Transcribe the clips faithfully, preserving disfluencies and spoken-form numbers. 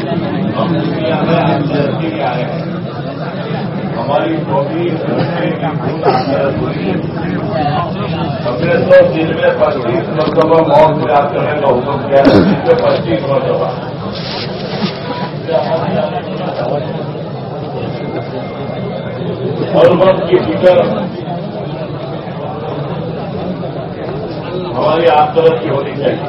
ہم دنیا میں آخرت کے لیے آئے ہیں. ہماری چوبیس گھنٹے کی بھوک آخرت ہوئی ہے. ہمیں تو دن میں پچیس مرتبہ موت سے یاد کرنے کا حکم کیا ہے. دن میں پچیس مرتبہ اور وقت کی فکر ہماری آخرت کی ہونی چاہیے.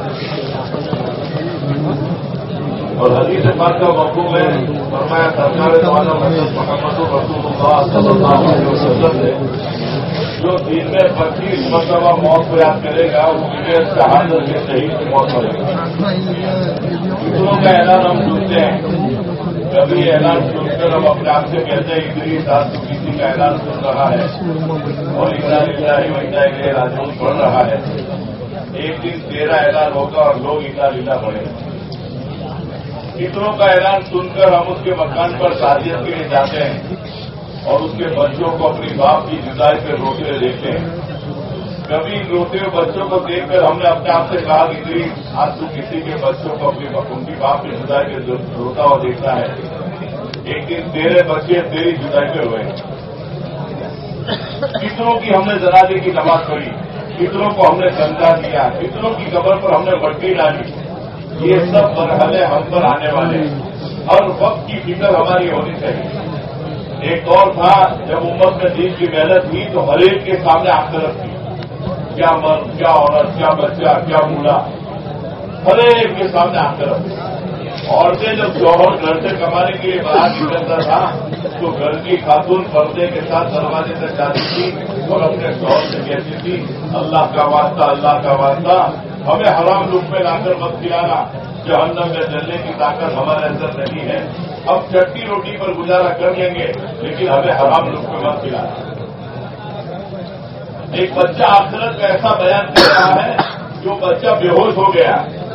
اور حدیث پاک کا مفہوم ہے فرمایا سرکار زمانہ حضرت محمد رسول اللہ صلی اللہ علیہ وسلم نے جو دن میں پچیس مرتبہ موت کو یاد کرے گا وہ مجھے شہادت کے شہید کی موت کرے گا. دوسروں کا اعلان ہم سنتے ہیں. کبھی اعلان سن کر ہم اپنے آپ سے کہتے ہیں ادھر ساتھ تو کسی کا اعلان سن رہا ہے اور انا للہ و انا الیہ راجعون پڑھ رہا ہے. ایک دن تیرا اعلان ہوگا اور لوگ انا للہ پڑھیں گے. کتنوں کا اعلان سن کر ہم اس کے مکان پر تعزیت کے لیے جاتے ہیں اور اس کے بچوں کو اپنی باپ کی جدائی پہ روتے ہوئے دیکھتے ہیں. کبھی روتے ہوئے بچوں کو دیکھ کر ہم نے اپنے آپ سے کہا کہ آج تو کسی کے بچوں کو اپنی ان کی باپ کی جدائی پہ روتا ہوا دیکھتا ہے. ایک دن تیرے بچے تیری جدائی پہ ہوئے. کتنوں کی ہم نے جنازے کی نماز پڑھی, کتنوں کو ہم نے سجدہ کیا, کتنوں کی قبر پر ہم نے مٹی ڈالی. یہ سب مرحلے ہم پر آنے والے ہیں. ہر وقت کی فکر ہماری ہونی چاہیے. ایک دور تھا جب امت میں دین کی محنت تھی تو ہر ایک کے سامنے آخرت تھی. کیا مرد, کیا عورت, کیا بچہ, کیا بوڑھا, ہر ایک کے سامنے آخرت. عورتیں جب جوہر گھر سے کمانے کے لیے باہر نکلتا تھا تو گھر کی خاتون پردے کے ساتھ دروازے تک جاتی تھی اور اپنے شوہر سے کہتی تھی اللہ کا واسطہ, اللہ کا واسطہ ہمیں حرام لقمے لا کر مت کھلانا. جہنم میں جلنے کی طاقت ہمارے اندر نہیں ہے. اب چٹنی روٹی پر گزارا کر لیں گے لیکن ہمیں حرام لقمے مت کھلانا. ایک بچہ آخرت کا ایسا بیان کر رہا ہے جو بچہ بے ہوش ہو گیا.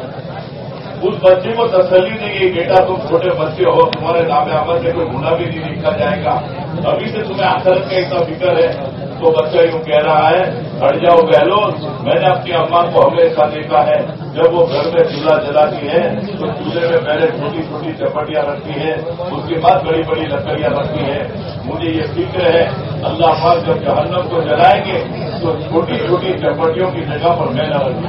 اس بچے کو تسلی نہیں ہے بیٹا تم چھوٹے بچے ہو, تمہارے نام عمل میں کوئی گناہ بھی نہیں لکھا جائے گا, ابھی سے تمہیں آخرت کا اتنا فکر ہے. تو بچہ یوں کہہ رہا ہے ہٹ جاؤ بہلول, میں نے اپنی اماں کو ہمیشہ دیکھا ہے جب وہ گھر میں چولہا جلاتی ہے تو چولہے میں پہلے چھوٹی چھوٹی چپٹیاں رکھتی ہے, اس کے بعد بڑی بڑی لکڑیاں رکھتی ہے. مجھے یہ فکر ہے اللہ پاک جب جہنم کو جلائیں گے تو چھوٹی چھوٹی چپٹیوں کی جگہ پر میں نہ رکھوں.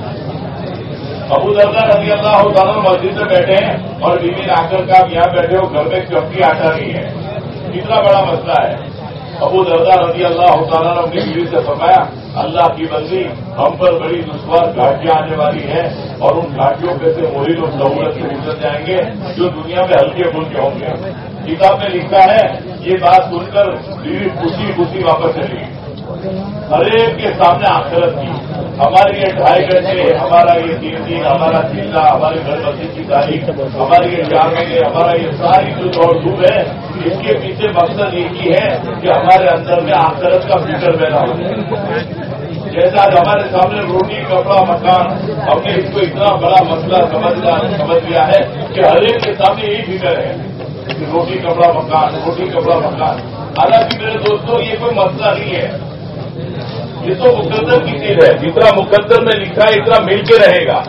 ابو دردہ رضی اللہ تعالیٰ مسجد میں بیٹھے ہیں اور بیوی نے آ کر کہا یہاں بیٹھے ہو, گھر میں چپٹی آٹا نہیں ہے. کتنا بڑا مسئلہ ہے. ابو دردہ رضی اللہ تعالیٰ نے اپنی بیوی سے فرمایا اللہ کی بندی ہم پر بڑی دشوار گھاٹیاں آنے والی ہیں اور ان گھاٹیوں پہ سے وہی لوگ ضرورت سے گزر جائیں گے جو دنیا میں ہلکے پھلکے ہوں گے. کتاب میں لکھا ہے یہ بات سن کر بیوی خوشی خوشی واپس چلی گئی. ہر ایک کے سامنے آخرت کی. ہمارے یہ ڈھائی گھنٹے, ہمارا یہ تین دن, ہمارا چلہ, ہمارے گھر مسجد کی تاریخ, ہماری یہ جامعے, ہمارا یہ ساری جو دوڑ دھوپ ہے اس کے پیچھے مقصد یہ ہی ہے کہ ہمارے اندر میں آخرت کا فکر پیدا ہو جائے. جیسا آج ہمارے سامنے روٹی, کپڑا, مکان, ہم نے اس کو اتنا بڑا مسئلہ سمجھ لیا ہے کہ ہر ایک کے سامنے یہی فکر ہے کہ روٹی, کپڑا, مکان, روٹی, کپڑا, مکان. حالانکہ میرے دوستوں یہ کوئی مسئلہ نہیں ہے, یہ تو مقدر کی چیز ہے. جتنا مقدر میں لکھا ہے اتنا مل کے رہے گا.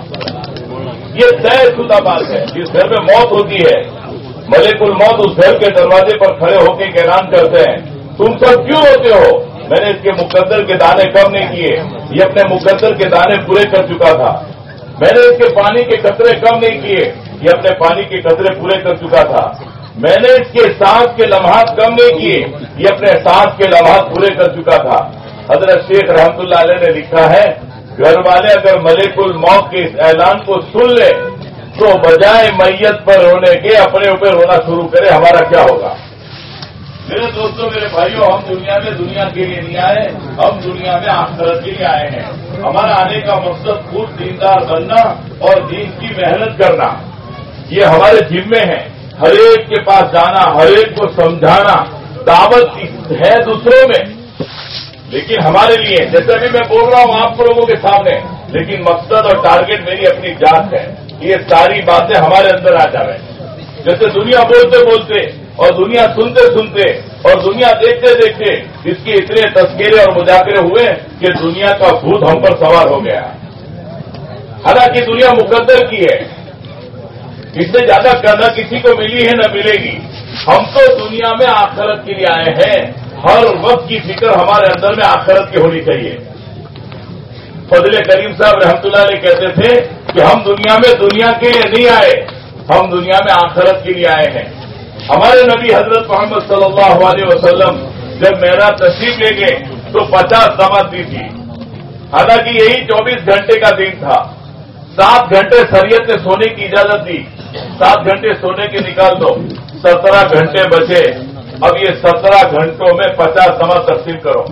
یہ طے شدہ بات ہے. جس گھر میں موت ہوتی ہے ملک الموت اس گھر کے دروازے پر کھڑے ہو کے اعلان کرتے ہیں تم سب کیوں ہوتے ہو, میں نے اس کے مقدر کے دانے کم نہیں کیے, یہ اپنے مقدر کے دانے پورے کر چکا تھا. میں نے اس کے پانی کے قطرے کم نہیں کیے, یہ اپنے پانی کے قطرے پورے کر چکا تھا. میں نے اس کے سانس کے لمحات کم نہیں کیے, یہ اپنے سانس کے لمحات پورے کر چکا تھا. حضرت شیخ رحمت اللہ علیہ نے لکھا ہے گھر والے اگر ملک الموت کے اس اعلان کو سن لے تو بجائے میت پر رونے کے اپنے اوپر رونا شروع کرے, ہمارا کیا ہوگا؟ میرے دوستوں, میرے بھائیوں, ہم دنیا میں دنیا کے لیے نہیں آئے, ہم دنیا میں آخرت کے لیے آئے ہیں. ہمارا آنے کا مقصد خود دیندار بننا اور دین کی محنت کرنا, یہ ہمارے ذمے ہیں. ہر ایک کے پاس جانا, ہر ایک کو سمجھانا, دعوت ہے دوسروں میں, لیکن ہمارے لیے جیسے بھی میں بول رہا ہوں آپ لوگوں کے سامنے, لیکن مقصد اور ٹارگیٹ میری اپنی ذات ہے. یہ ساری باتیں ہمارے اندر آ جائیں. جیسے دنیا بولتے بولتے اور دنیا سنتے سنتے اور دنیا دیکھتے دیکھتے اس کے اتنے تذکرے اور مذاکرے ہوئے کہ دنیا کا بھوت ہم پر سوار ہو گیا. حالانکہ دنیا مقدر کی ہے, इससे ज्यादा करना किसी को मिली है न मिलेगी। हम तो दुनिया में आखिरत के लिए आए हैं। हर वक्त की फिक्र हमारे अंदर में आखिरत की होनी चाहिए। फजल करीम साहब रहमतुल्लाह अलैह कहते थे कि हम दुनिया में दुनिया के लिए नहीं आए, हम दुनिया में आखिरत के लिए आए हैं। हमारे नबी हजरत मोहम्मद सल्लल्लाहु अलैहि वसल्लम जब मेराज तशरीफ ले गए तो पचास नमाज दी थी। हालांकि यही चौबीस घंटे का दिन था। सात घंटे शरीयत ने सोने की इजाजत दी, सात घंटे सोने के निकाल दो, सत्रह घंटे बचे। अब ये सत्रह घंटों में पचास नमाज तकसीम करो।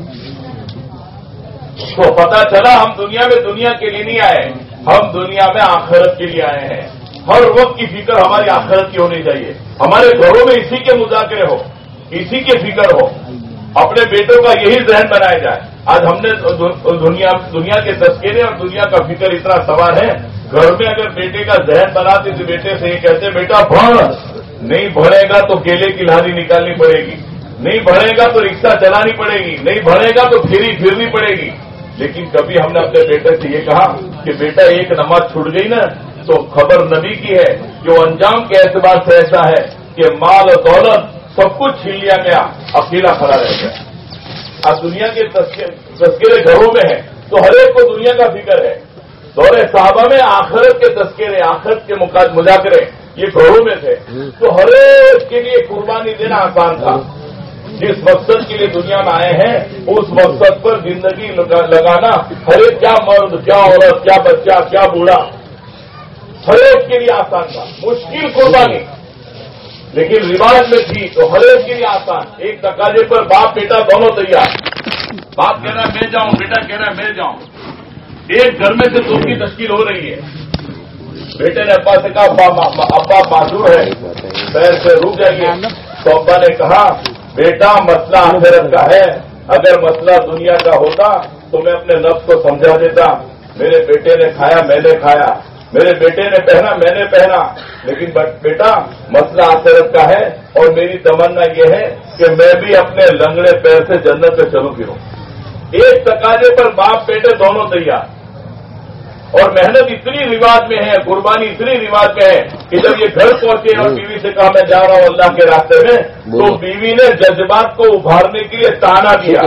तो पता चला हम दुनिया में दुनिया के लिए नहीं आए, हम दुनिया में आखिरत के लिए आए हैं। हर वक्त की फिक्र हमारी आखिरत की होनी चाहिए। हमारे घरों में इसी के मुजाकरे हो, इसी के फिक्र हो, अपने बेटों का यही जहन बनाया जाए। आज हमने दुनिया दुनिया के तस्करे और दुनिया का फिक्र इतना सवार है। घर में अगर बेटे का जहन बनाते तो बेटे से ये कहते बेटा बढ़, नहीं बढ़ेगा तो केले की लारी निकालनी पड़ेगी, नहीं बढ़ेगा तो रिक्शा चलानी पड़ेगी, नहीं बढ़ेगा तो फेरी फिरनी पड़ेगी। लेकिन कभी हमने अपने बेटे से ये कहा कि बेटा एक नमाज छूट गई ना तो खबर नबी की है जो अंजाम के एतबार से ऐसा है कि माल और दौलत सब कुछ छीन लिया गया, अकेला खड़ा रह गया। आज दुनिया के तस्करे घरों में है तो हर एक को दुनिया का फिक्र है। दौरे साहबा में आखिरत के तस्करे, आखिरत के मुजाकरे ये घरों में थे। तो हर एक के लिए कुर्बानी देना आसान था। जिस मकसद के लिए दुनिया में आए हैं उस मकसद पर जिंदगी लगाना हर एक, क्या मर्द, क्या औरत, क्या बच्चा, क्या बूढ़ा, हर एक के लिए आसान था। मुश्किल कुर्बानी लेकिन रिवाज में थी तो हर एक के लिए आसान। एक तकाजे पर बाप बेटा दोनों तैयार। बाप कह रहा है मैं जाऊं, बेटा कह रहा है मैं जाऊं। एक घर में से दो की तश्कील हो रही है। बेटे ने अब्बा से कहा अब्बा माजूर है, पैर से रुक जाइए। तो अब्बा ने कहा बेटा मसला आखिरत का है, अगर मसला दुनिया का होता तो मैं अपने नफ्स को समझा देता। मेरे बेटे ने खाया मैंने खाया, मेरे बेटे ने पहना मैंने पहना, लेकिन बेटा मसला आखिरत का है और मेरी तमन्ना यह है कि मैं भी अपने लंगड़े पैर से जन्नत में चलूं फिरूं। एक तकाजे पर बाप बेटे दोनों तैयार। और मेहनत इतनी रिवाज में है, कुर्बानी इतनी रिवाज में है कि जब ये घर पहुंचे और बीवी से कहा मैं जा रहा हूं अल्लाह के रास्ते में, तो बीवी ने जज्बात को उभारने के लिए ताना दिया।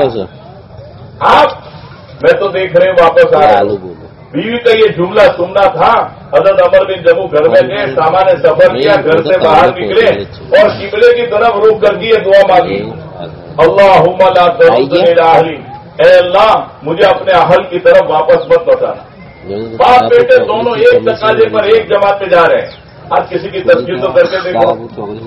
आप मैं तो देख रहे वापस आ रहा हूं। बीवी का ये जुमला सुनना था। हजरत अमर बिन जमू घर में गए, सामान्य सफर किया, घर से बाहर निकले और किबले की तरफ रुक कर दिए, दुआ मांगी अल्लाहुम्मा ला तरुद्दनी इला अहली, ऐ अल्लाह मुझे अपने अहल की तरफ वापस मत लौटाना। बाप बेटे दोनों एक तकाजे पर एक जमात में जा रहे हैं। आज किसी की तस्वीर तो करके देखो।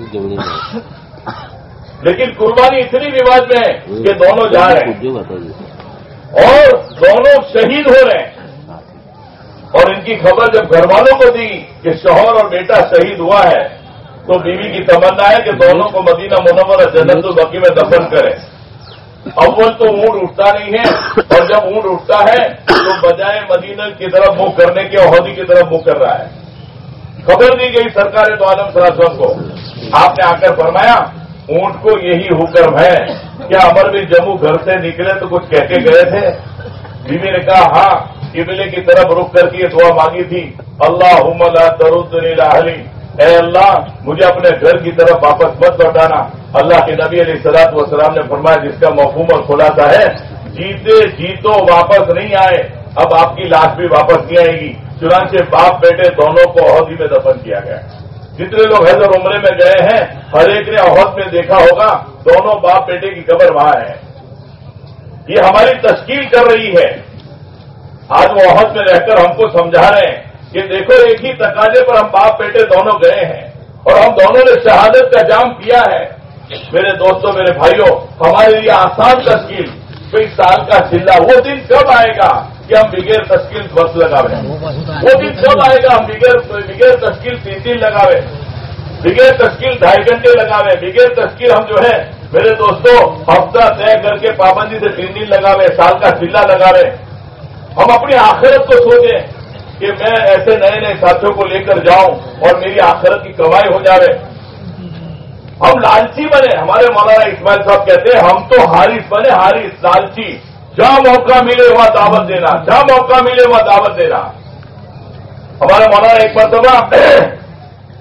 लेकिन कुर्बानी इतनी रिवाज में है कि दोनों जा रहे हैं और दोनों शहीद हो रहे हैं। और इनकी खबर जब घर वालों को दी कि शौहर और बेटा शहीद हुआ है तो बीवी की तमन्ना है कि दोनों को मदीना मुनव्वरा जन्नतुल बकी में दफन करें। अव्वल तो ऊंट उठता नहीं है और जब ऊंट उठता है तो बजाय मदीना की तरफ मुंह करने के औहदी की तरफ मुंह कर रहा है। खबर दी गई सरकार दो आलम सल्लल्लाहु अलैहि वसल्लम को। आपने आकर फरमाया ऊंट को यही हुक्म है। क्या अमर बिन जमू घर से निकले तो कुछ कह के गए थे? बीवी ने कहा हाँ, किबले की तरफ रुक करके ये दुआ मांगी थी अल्लाहुम्मा ला तरुद्दनी इला अहली, ऐ अल्लाह मुझे अपने घर की तरफ वापस मत लौटाना। अल्लाह के नबी अलैहिस्सलातु वस्सलाम ने फरमाया जिसका मफहूम और खुलासा है जीते जीतो वापस नहीं आए, अब आपकी लाश भी वापस नहीं आएगी। चुनांचे बाप बेटे दोनों को औहद में दफन किया गया। जितने लोग हैदर उम्रे में गए हैं हर एक ने औहद में देखा होगा दोनों बाप बेटे की कब्र वहां है। ये हमारी तश्कील कर रही है। आज वो औहद में रहकर हमको समझा रहे हैं कि देखो एक ही तकाजे पर हम बाप बेटे दोनों गए हैं और हम दोनों ने शहादत का जाम पिया है। मेरे दोस्तों मेरे भाइयों, हमारे लिए आसान तश्कील कई साल का चिल्ला, वो दिन कब आएगा कि हम बिगैर तश्कील बस लगावे? वो दिन कब आएगा हम बिगैर बिगैर तश्कील तीन दिन लगावे, बिगैर तश्कील ढाई घंटे लगावे, बिगैर तश्कील हम जो है मेरे दोस्तों हफ्ता तय करके पाबंदी से तीन दिन लगावे, साल का चिल्ला लगावे। हम अपनी आखिरत को सोचें कि मैं ऐसे नए नए साथियों को लेकर जाऊं और मेरी आखिरत की कमाई हो जाए। हम लालची बने। हमारे मौलाना इस्माइल साहब कहते हैं हम तो हारिस बने, हारिस लालची। जहां मौका मिले वहां दावत देना, जहां मौका मिले वहां दावत देना। हमारे मौलाना एक मरतबा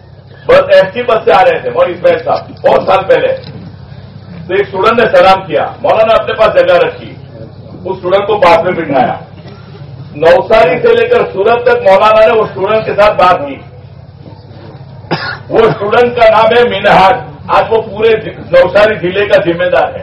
बस एसटी बस से आ रहे थे मौलवी इसमाइल साहब बहुत साल पहले। तो एक स्टूडेंट ने सलाम किया, मौलाना अपने पास जगह रखी, उस स्टूडेंट को पास में बिठाया। नवसारी से लेकर सूरत तक मौलाना ने वो स्टूडेंट के साथ बात की। वो स्टूडेंट का नाम है मिनहाज, आज वो पूरे नवसारी जिले का जिम्मेदार है।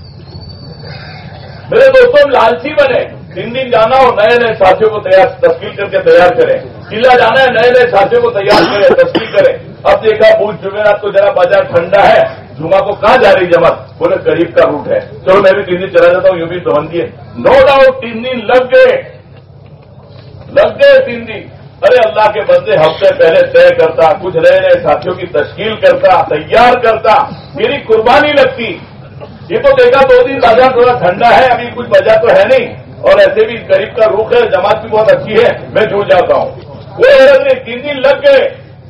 मेरे दोस्तों, लालची बने, तीन दिन जाना और नए नए साथियों को तैयार तस्कील करके तैयार करें। किला जाना है, नए नए साथियों को तैयार करें, तस्कील करें। अब देखा भूल जुमेरात को जरा बाजार ठंडा है, जुमा को कहां जा रही जमात, बोले करीब का रूट है, चलो मैं भी तीन दिन चला जाता हूं, यूं भी पाबंदी है। नो डाउट तीन दिन लग गए, लग गए तीन दिन। अरे अल्लाह के बंदे हफ्ते पहले तय करता, कुछ नए नए साथियों की तश्कील करता, तैयार करता, मेरी कुर्बानी लगती। ये तो देखा दो दिन बाजार थोड़ा ठंडा है, अभी कुछ वजह तो है नहीं, और ऐसे भी करीब का रुख है, जमात भी बहुत अच्छी है, मैं जुड़ जाता हूं। वो हैरत नहीं, तीन दिन लग गए।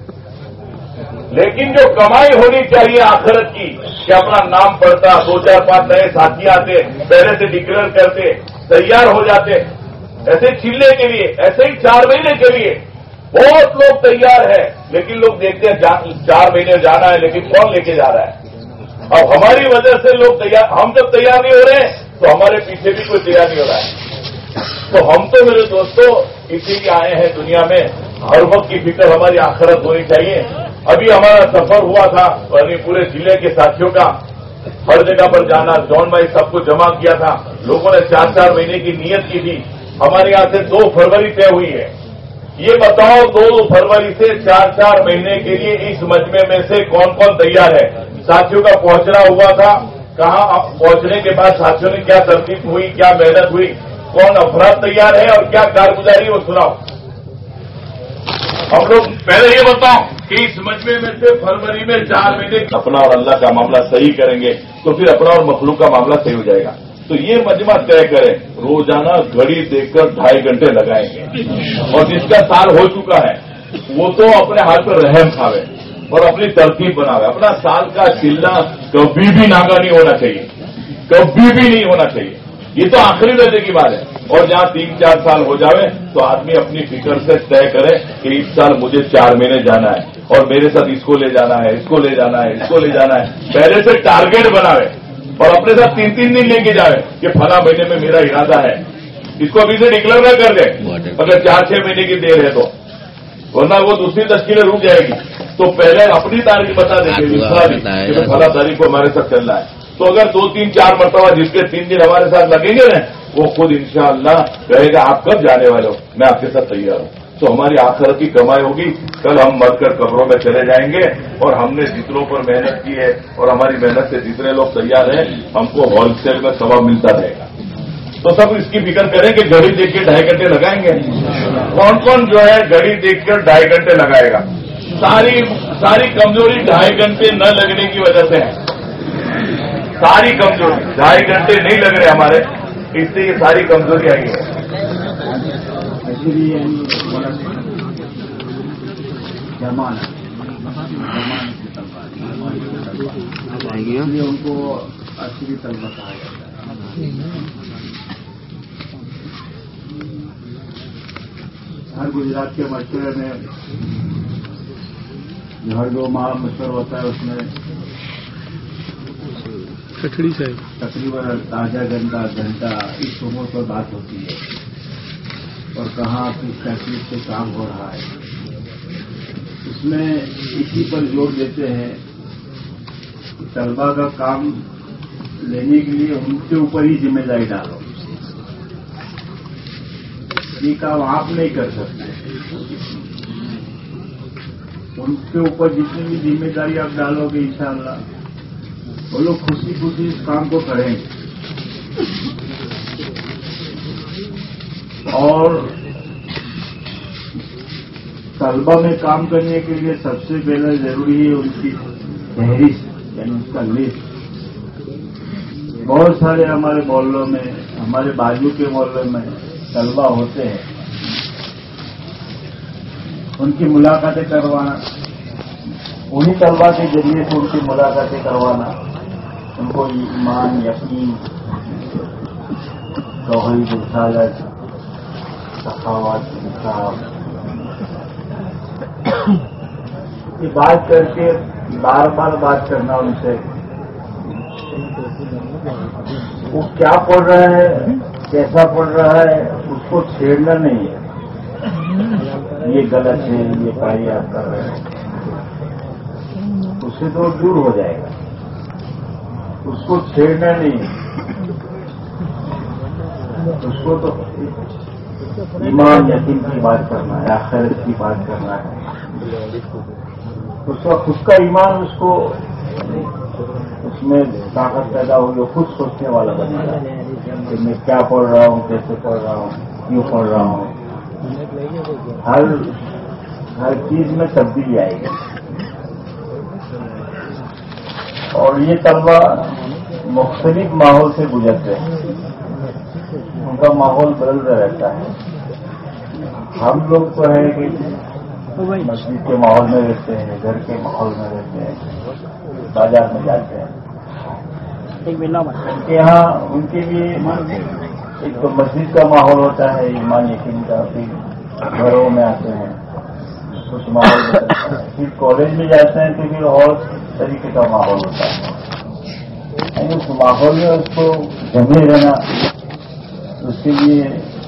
लेकिन जो कमाई होनी चाहिए आखिरत की, कि अपना नाम पढ़ता, दो चार पांच नए साथी आते, पहले से डिक्लेयर करते, तैयार हो जाते, ऐसे छिलने के लिए, ऐसे ही चार महीने के लिए बहुत लोग तैयार है। लेकिन लोग देखते हैं चार महीने जाना है, लेकिन कौन लेके जा रहा है? अब हमारी वजह से लोग तैयार, हम जब तैयार नहीं हो रहे तो हमारे पीछे भी कोई तैयार नहीं हो रहा है। तो हम तो मेरे दोस्तों इसीलिए आए हैं दुनिया में, हर वक्त की फिक्र हमारी आखिरत होनी चाहिए। अभी हमारा सफर हुआ था पूरे जिले के साथियों का, हर जगह पर जाना, जॉन भाई सबको जमा किया था, लोगों ने चार चार महीने की नियत की थी। हमारे यहां से दो फरवरी तय हुई है। ये बताओ दो फरवरी से चार चार महीने के लिए इस मजमे में से कौन कौन तैयार है? साथियों का पहुंचना हुआ था, कहां पहुंचने के बाद साथियों ने क्या तरतीब हुई, क्या मेहनत हुई, कौन अफराद तैयार है और क्या कारगुजारी, वो सुनाओ। हम लोग पहले ये बताओ कि इस मजमे में से फरवरी में चार महीने अपना और अल्लाह का मामला सही करेंगे तो फिर अपना और मखलूक का मामला सही हो जाएगा। तो ये मजमा तय करें, रोजाना घड़ी देखकर ढाई घंटे लगाएंगे, और जिसका साल हो चुका है वो तो अपने हाथ पर रहम खावे और अपनी तरतीब बनावे। अपना साल का चिल्ला कभी भी नागा नहीं होना चाहिए, कभी भी नहीं होना चाहिए। ये तो आखिरी दर्जे की बात है। और जहां तीन चार साल हो जावे तो आदमी अपनी फिक्र से तय करे कि इस साल मुझे चार महीने जाना है और मेरे साथ इसको ले जाना है, इसको ले जाना है, इसको ले जाना है। पहले से टारगेट बनावे और अपने साथ तीन तीन दिन लेके जावे कि फला महीने में मेरा इरादा है। इसको अभी से डिक्लेयर न कर दे अगर चार छह महीने की देर है तो, वरना वो दूसरी तश्कीलें रुक जाएगी। तो पहले अपनी तारीख बता देंगे कि फला तारीख को हमारे साथ चलना है। तो अगर दो तीन चार मरतबा जिसके तीन दिन हमारे साथ लगेंगे ना, वो खुद इंशाअल्लाह कहेगा आप कब जाने वाले हो, मैं आपके साथ तैयार हूं। तो हमारी आखिरत की कमाई होगी। कल हम मरकर कब्रों में चले जाएंगे और हमने जितनों पर मेहनत की है और हमारी मेहनत से जितने लोग तैयार हैं, हमको होलसेल में सवाब मिलता रहेगा। तो सब इसकी फिक्र करें कि घड़ी देख के ढाई घंटे लगाएंगे। कौन कौन जो है घड़ी देखकर ढाई घंटे लगाएगा? सारी सारी कमजोरी ढाई घंटे न लगने की वजह से है। सारी कमजोरी ढाई घंटे नहीं लग रहे हमारे, इससे ये सारी कमजोरी आई है। उनको असली तलबा कहा जाता है। हर गुजरात के मशवरे में हर दो माह मशवरा होता है, उसमें तकरीबन ताजा घंटा घंटा इस उम्र पर बात होती है और कहाँ किस तरतीब से काम हो रहा है। इसमें इसी पर जोर देते हैं कि तलबा का काम लेने के लिए उनके ऊपर ही जिम्मेदारी डालो। ये काम आप नहीं कर सकते, उनके ऊपर जितनी भी जिम्मेदारी आप डालोगे इंशाअल्लाह वो लोग खुशी खुशी इस काम को करेंगे। और तलबा में काम करने के लिए सबसे पहले जरूरी है उनकी फहरिस्त, यानी उसका लिस्ट। बहुत सारे हमारे मोहल्लों में, हमारे बाजू के मोहल्लों में तलबा होते हैं, उनकी मुलाकातें करवाना, उन्हीं तलबा के जरिए से उनकी मुलाकातें करवाना, उनको ईमान, यकीन, तौहीद, रिसालत, सखावत, इंसाफ, یہ بات کر کے بار بار بات کرنا ان سے، وہ کیا پڑھ رہا ہے کیسا پڑھ رہا ہے اس کو چھیڑنا نہیں ہے، یہ غلط ہے یہ پڑھائی آپ کر رہے ہیں، اس سے تو دور ہو جائے گا، اس کو چھیڑنا نہیں ہے، اس کو تو ایمان یقین کی بات کرنا ہے، آخرت کی بات کرنا ہے، اس کا خود کا ایمان اس کو اس میں طاقت پیدا ہوگی، وہ خود سوچنے والا بنے گا کہ میں کیا پڑھ رہا ہوں، کیسے پڑھ رہا ہوں، کیوں پڑھ رہا ہوں، ہر ہر چیز میں تبدیلی آئے گی۔ اور یہ طلبہ مختلف ماحول سے گزرتے ہیں، ان کا ماحول بدلتا رہتا ہے۔ ہم لوگ تو ہے کہ مسجد کے ماحول میں رہتے ہیں، گھر کے ماحول میں رہتے ہیں، بازار میں جاتے ہیں، یہاں ان کے لیے ایک تو مسجد کا ماحول ہوتا ہے ایمان یقین کا، پھر گھروں میں آتے ہیں کچھ ماحول بدلتا ہے، پھر کالج میں جاتے ہیں تو پھر اور طریقے کا ماحول ہوتا ہے، یعنی اس ماحول میں اس کو جمے رہنا اس کے لیے